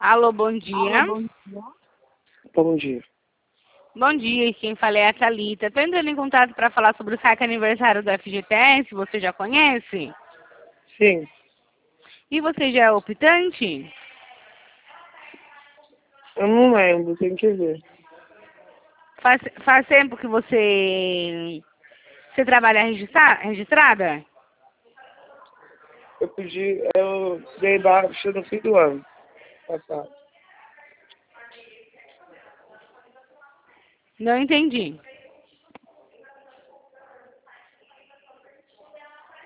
Alô, bom dia. Bom dia. Bom dia, quem fala é a Thalita. Estou entrando em contato para falar sobre o saque aniversário do FGTS, você já conhece? Sim, E você já é optante? eu não lembro, tem que ver. Faz tempo que você trabalha registrada? Eu dei baixa no fim do ano passado. Não entendi.